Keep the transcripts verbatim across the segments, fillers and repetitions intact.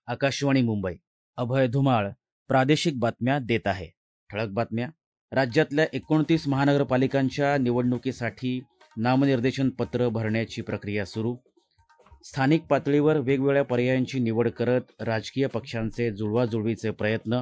आकाशवाणी मुंबई. अभय धुमाळ प्रादेशिक बातम्या देत आहे. ठळक बातम्या. राज्यातल्या एकोणतीस महानगरपालिकांच्या निवडणुकीसाठी नामनिर्देशन पत्र भरण्याची प्रक्रिया सुरू. स्थानिक पातळीवर वेगवेगळ्या पर्यायांची निवड करत राजकीय पक्षांचे जुळवाजुळवीचे प्रयत्न.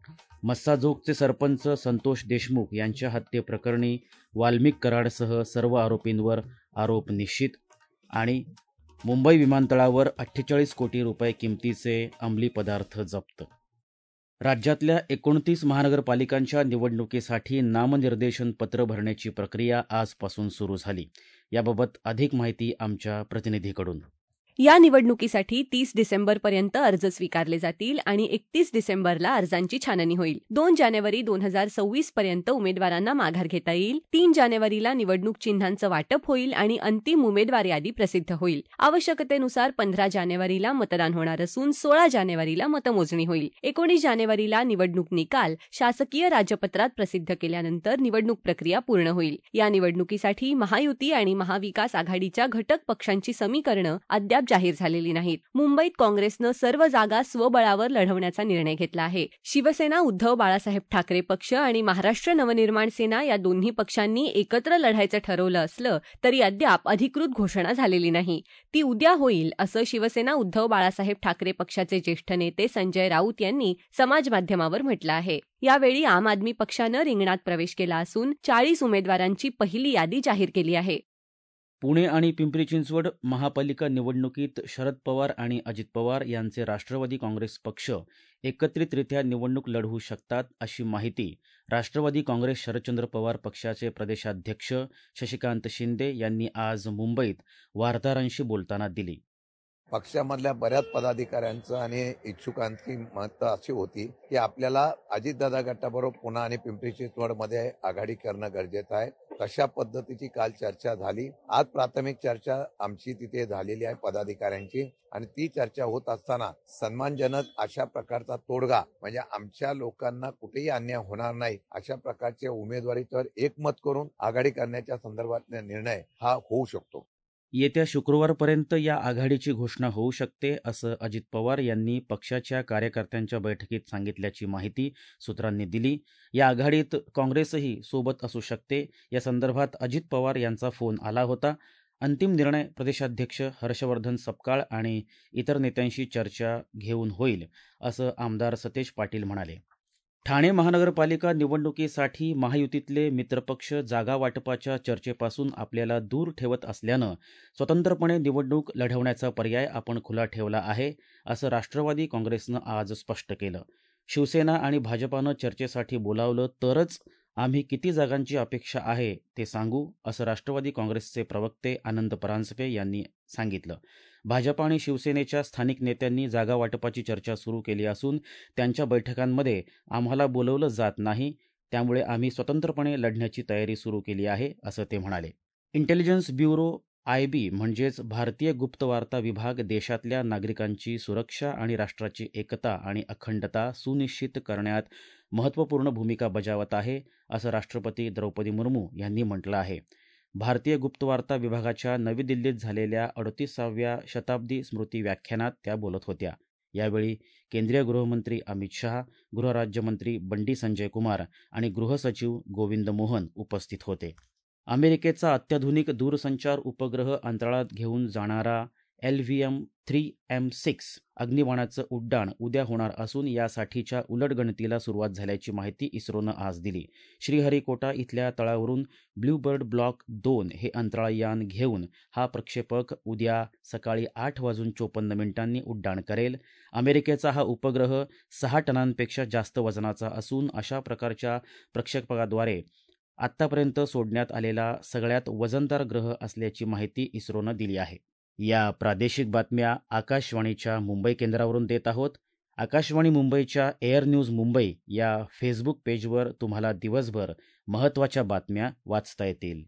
मस्साजोगचे सरपंच संतोष देशमुख यांच्या हत्येप्रकरणी वाल्मिक कराडसह सर्व आरोपींवर आरोप निश्चित. आणि मुंबई विमानतळावर अठ्ठेचाळीस कोटी रुपये किमतीचे अंमली पदार्थ जप्त. राज्यातल्या एकोणतीस महानगरपालिकांच्या निवडणुकीसाठी नामनिर्देशन पत्र भरण्याची प्रक्रिया आजपासून सुरू झाली. याबाबत अधिक माहिती आमच्या प्रतिनिधीकडून. या निवडणुकीसाठी तीस डिसेंबरपर्यंत अर्ज स्वीकारले जातील आणि एकतीस डिसेंबरला अर्जांची छाननी होईल. दोन जानेवारी दोन हजार सव्वीस पर्यंत उमेदवारांना माघार घेता येईल. तीन जानेवारीला निवडणूक चिन्हांचं वाटप होईल आणि अंतिम उमेदवार यादी प्रसिद्ध होईल. आवश्यकतेनुसार पंधरा जानेवारीला मतदान होणार असून सोळा जानेवारीला मतमोजणी होईल. एकोणीस जानेवारीला निवडणूक निकाल शासकीय राजपत्रात प्रसिद्ध केल्यानंतर निवडणूक प्रक्रिया पूर्ण होईल. या निवडणुकीसाठी महायुती आणि महाविकास आघाडीच्या घटक पक्षांची समीकरणं अद्याप जाहीर झालेली नाहीत. मुंबईत काँग्रेसनं सर्व जागा स्वबळावर लढवण्याचा निर्णय घेतला आहे. शिवसेना, उद्धव बाळासाहेब ठाकरे पक्ष आणि महाराष्ट्र नवनिर्माण सेना या दोन्ही पक्षांनी एकत्र लढायचं ठरवलं असलं तरी अद्याप अधिकृत घोषणा झालेली नाही. ती उद्या होईल असं शिवसेना, उद्धव बाळासाहेब ठाकरे पक्षाचे ज्येष्ठ नेते संजय राऊत यांनी समाजमाध्यमावर म्हटलं आहे. यावेळी आम आदमी पक्षानं रिंगणात प्रवेश केला असून चाळीस उमेदवारांची पहिली यादी जाहीर केली आहे. पुणे आणि पिंपरी चिंचवड महापालिका निवडणुकीत शरद पवार आणि अजित पवार यांचे राष्ट्रवादी काँग्रेस पक्ष एकत्रितरित्या निवडणूक लढवू शकतात अशी माहिती राष्ट्रवादी काँग्रेस शरदचंद्र पवार पक्षाचे प्रदेशाध्यक्ष शशिकांत शिंदे यांनी आज मुंबईत वार्ताहरांशी बोलताना दिली. पक्षामधल्या बऱ्याच पदाधिकाऱ्यांचं आणि इच्छुकांची मतं अशी होती की आपल्याला अजितदादा गटाबरोबर पुणे आणि पिंपरी चिंचवडमध्ये आघाडी करणं गरजेचं आहे. तशा पद्धतीची काल चर्चा झाली. आज प्राथमिक चर्चा आमची तिथे झालेली आहे पदाधिकाऱ्यांची आणि ती चर्चा होत असताना सन्मानजनक अशा प्रकारचा तोडगा म्हणजे आमच्या लोकांना कुठेही अन्याय होणार नाही अशा प्रकारच्या उमेदवारीवर एकमत करून आघाडी करण्याच्या संदर्भातला निर्णय हा होऊ शकतो. येत्या शुक्रवारपर्यंत या आघाडीची घोषणा होऊ शकते असं अजित पवार यांनी पक्षाच्या कार्यकर्त्यांच्या बैठकीत सांगितल्याची माहिती सूत्रांनी दिली. या आघाडीत काँग्रेसही सोबत असू शकते. या संदर्भात अजित पवार यांचा फोन आला होता. अंतिम निर्णय प्रदेशाध्यक्ष हर्षवर्धन सपकाळ आणि इतर नेत्यांशी चर्चा घेऊन होईल असं आमदार सतेज पाटील म्हणाले. ठाणे महानगरपालिका निवडणुकीसाठी महायुतीतले मित्रपक्ष जागा वाटपाच्या चर्चेपासून आपल्याला दूर ठेवत असल्यानं स्वतंत्रपणे निवडणूक लढवण्याचा पर्याय आपण खुला ठेवला आहे असं राष्ट्रवादी काँग्रेसनं आज स्पष्ट केलं. शिवसेना आणि भाजपानं चर्चेसाठी बोलावलं तरच आम्ही किती जागांची अपेक्षा आहे ते सांगू असं राष्ट्रवादी काँग्रेसचे प्रवक्ते आनंद परांजपे यांनी सांगितलं. भाजप आणि शिवसेनेच्या स्थानिक नेत्यांनी जागा वाटपाची चर्चा सुरू केली असून त्यांच्या बैठकांमध्ये आम्हाला बोलवलं जात नाही. त्यामुळे आम्ही स्वतंत्रपणे लढण्याची तयारी सुरू केली आहे असं ते म्हणाले. इंटेलिजन्स ब्युरो आय बी म्हणजेच भारतीय गुप्तवार्ता विभाग देशातल्या नागरिकांची सुरक्षा आणि राष्ट्राची एकता आणि अखंडता सुनिश्चित करण्यात महत्त्वपूर्ण भूमिका बजावत आहे असं राष्ट्रपती द्रौपदी मुर्मू यांनी म्हटलं आहे. भारतीय गुप्तवार्ता विभागाच्या नवी दिल्लीत झालेल्या अडतीसाव्या शताब्दी स्मृती व्याख्यानात त्या बोलत होत्या. यावेळी केंद्रीय गृहमंत्री अमित शहा, गृहराज्यमंत्री बंडी संजय कुमार आणि गृहसचिव गोविंद मोहन उपस्थित होते. अमेरिकेचा अत्याधुनिक दूरसंचार उपग्रह अंतराळात घेऊन जाणारा L V M three M six अग्निबाणाचं उड्डाण उद्या होणार असून यासाठीच्या उलटगणतीला सुरुवात झाल्याची माहिती इस्रोनं आज दिली. श्रीहरिकोटा इथल्या तळावरून ब्ल्यूबर्ड ब्लॉक दोन हे अंतराळयान घेऊन हा प्रक्षेपक उद्या सकाळी आठ वाजून चोपन्न मिनिटांनी उड्डाण करेल. अमेरिकेचा हा उपग्रह सहा टनांपेक्षा जास्त वजनाचा असून अशा प्रकारच्या प्रक्षेपकाद्वारे आत्तापर्यंत सोडण्यात आलेला सगळ्यात वजनदार ग्रह असल्याची माहिती इस्रोनं दिली आहे. या प्रादेशिक बातम्या आकाशवाणीच्या मुंबई केंद्रावरून देत आहोत. आकाशवाणी मुंबईच्या एअर न्यूज मुंबई या फेसबुक पेजवर तुम्हाला दिवसभर महत्त्वाच्या बातम्या वाचता येतील.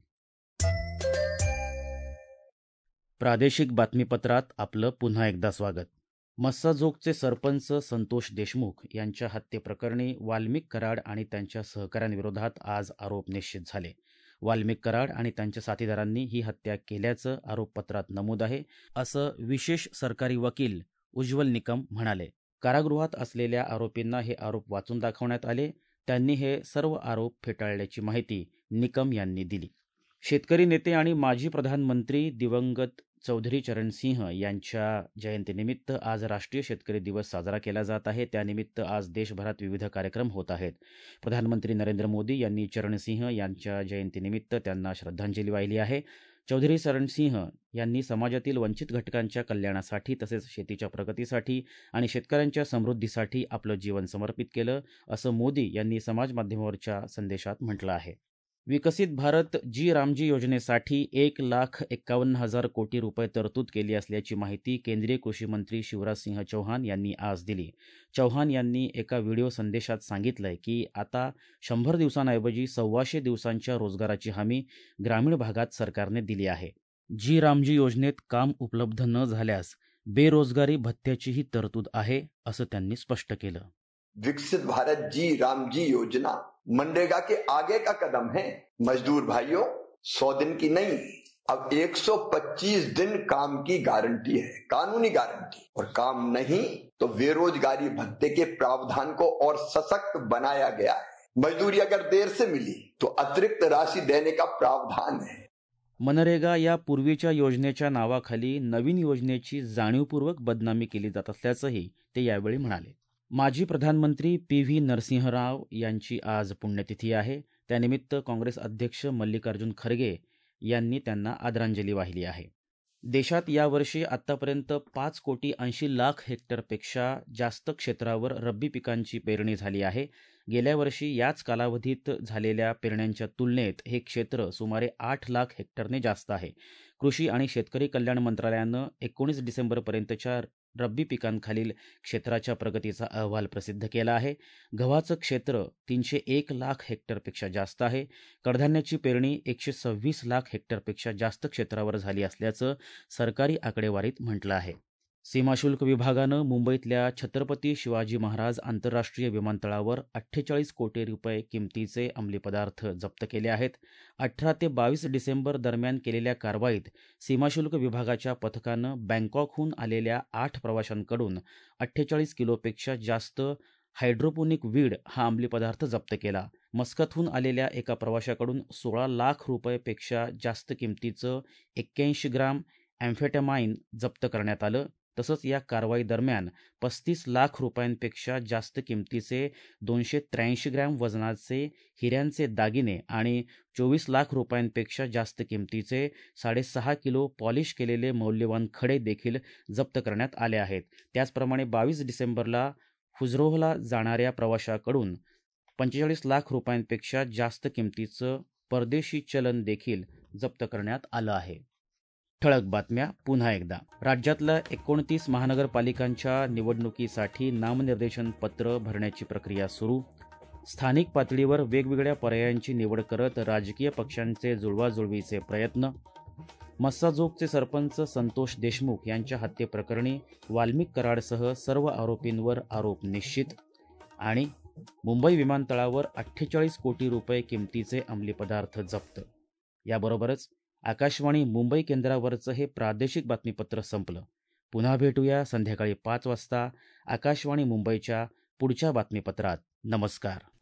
प्रादेशिक बातमीपत्रात आपलं पुन्हा एकदा स्वागत. मस्साजोगचे सरपंच संतोष देशमुख यांच्या हत्येप्रकरणी वाल्मिक कराड आणि त्यांच्या सहकाऱ्यांविरोधात आज आरोप निश्चित झाले. वाल्मिक कराड आणि त्यांच्या साथीदारांनी ही हत्या केल्याचं आरोपपत्रात नमूद आहे असं विशेष सरकारी वकील उज्ज्वल निकम म्हणाले. कारागृहात असलेल्या आरोपींना हे आरोप वाचून दाखवण्यात आले. त्यांनी हे सर्व आरोप फेटाळल्याची माहिती निकम यांनी दिली. शेतकरी नेते आणि माजी प्रधानमंत्री दिवंगत चौधरी चरणसिंह यांच्या जयंतीनिमित्त आज राष्ट्रीय शेतकरी दिवस साजरा केला जात आहे. त्यानिमित्त आज देशभरात विविध कार्यक्रम होत आहेत. प्रधानमंत्री नरेंद्र मोदी यांनी चरणसिंह यांच्या जयंतीनिमित्त त्यांना श्रद्धांजली वाहिली आहे. चौधरी चरणसिंह यांनी समाजातील वंचित घटकांच्या कल्याणासाठी तसेच शेतीच्या प्रगतीसाठी आणि शेतकऱ्यांच्या समृद्धीसाठी आपलं जीवन समर्पित केलं, असं मोदी यांनी समाजमाध्यमावरच्या संदेशात म्हटलं आहे. विकसित भारत जी रामजी योजनेसाठी एक लाख एक्कावन्न हजार कोटी रुपये तरतूद केली असल्याची माहिती केंद्रीय कृषी मंत्री शिवराजसिंह चौहान यांनी आज दिली. चौहान यांनी एका व्हिडिओ संदेशात सांगितलंय की आता शंभर दिवसांऐवजी सव्वाशे दिवसांच्या रोजगाराची हमी ग्रामीण भागात सरकारने दिली आहे. जी रामजी योजनेत काम उपलब्ध न झाल्यास बेरोजगारी भत्त्याचीही तरतूद आहे, असं त्यांनी स्पष्ट केलं. विकसित भारत जी रामजी योजना मनरेगा के आगे का कदम है। मजदूर भाइयों, सौ दिन की नहीं, अब एक सौ पच्चीस दिन काम की गारंटी है, कानूनी गारंटी। और काम नहीं तो बेरोजगारी भत्ते के प्रावधान को और सशक्त बनाया गया है। मजदूरी अगर देर से मिली तो अतिरिक्त राशि देने का प्रावधान है। मनरेगा या पूर्वीच्या योजनेच्या नावाखाली नवीन योजनेची जाणीवपूर्वक बदनामी केली जात असल्याचंही ते यावेळी म्हणाले. माजी प्रधानमंत्री पी व्ही नरसिंहराव यांची आज पुण्यतिथी आहे. त्यानिमित्त काँग्रेस अध्यक्ष मल्लिकार्जुन खरगे यांनी त्यांना आदरांजली वाहिली आहे. देशात यावर्षी आतापर्यंत पाच कोटी ऐंशी लाख हेक्टरपेक्षा जास्त क्षेत्रावर रब्बी पिकांची पेरणी झाली आहे. गेल्या वर्षी याच कालावधीत झालेल्या पेरण्यांच्या तुलनेत हे क्षेत्र सुमारे आठ लाख हेक्टरने जास्त आहे. कृषी आणि शेतकरी कल्याण मंत्रालयानं एकोणीस डिसेंबरपर्यंतच्या रब्बी पिकांखालील क्षेत्राच्या प्रगतीचा अहवाल प्रसिद्ध केला आहे. गव्हाचं क्षेत्र तीनशे एक लाख हेक्टरपेक्षा जास्त आहे. कडधान्याची पेरणी एकशे सव्वीस लाख हेक्टरपेक्षा जास्त क्षेत्रावर झाली असल्याचं सरकारी आकडेवारीत म्हटलं आहे. सीमाशुल्क विभागानं मुंबईतल्या छत्रपती शिवाजी महाराज आंतरराष्ट्रीय विमानतळावर अठ्ठेचाळीस कोटी रुपये किमतीचे अंमली पदार्थ जप्त केले आहेत. अठरा ते बावीस डिसेंबर दरम्यान केलेल्या कारवाईत सीमाशुल्क विभागाच्या पथकानं बँकॉकहून आलेल्या आठ प्रवाशांकडून अठ्ठेचाळीस किलोपेक्षा जास्त हायड्रोपोनिक वीड हा अंमली पदार्थ जप्त केला. मस्कतहून आलेल्या एका प्रवाशाकडून सोळा लाख रुपयेपेक्षा जास्त किमतीचं एक्क्याऐंशी ग्राम अँफेटामाइन जप्त करण्यात आलं. तसंच या कारवाई दरम्यान पस्तीस लाख रुपयांपेक्षा जास्त किमतीचे दोनशे त्र्याऐंशी ग्रॅम वजनाचे हिऱ्यांचे दागिने आणि चोवीस लाख रुपयांपेक्षा जास्त किमतीचे साडेसहा किलो पॉलिश केलेले मौल्यवान खडे देखील जप्त करण्यात आले आहेत. त्याचप्रमाणे बावीस डिसेंबरला फुजरोहला जाणाऱ्या प्रवाशाकडून पंचेचाळीस लाख रुपयांपेक्षा जास्त किमतीचं परदेशी चलन देखील जप्त करण्यात आलं आहे. ठळक बातम्या पुन्हा एकदा. राज्यातल्या एकोणतीस महानगरपालिकांच्या निवडणुकीसाठी नामनिर्देशन पत्र भरण्याची प्रक्रिया सुरू. स्थानिक पातळीवर वेगवेगळ्या पर्यायांची निवड करत राजकीय पक्षांचे जुळवाजुळवीचे प्रयत्न. मस्साजोगचे सरपंच संतोष देशमुख यांच्या हत्येप्रकरणी वाल्मिक कराडसह सर्व आरोपींवर आरोप निश्चित. आणि मुंबई विमानतळावर अठ्ठेचाळीस कोटी रुपये किमतीचे अंमली पदार्थ जप्त. याबरोबरच आकाशवाणी मुंबई केंद्रावरचं हे प्रादेशिक बातमीपत्र संपलं. पुन्हा भेटूया संध्याकाळी पाच वाजता आकाशवाणी मुंबईच्या पुढच्या बातमीपत्रात. नमस्कार.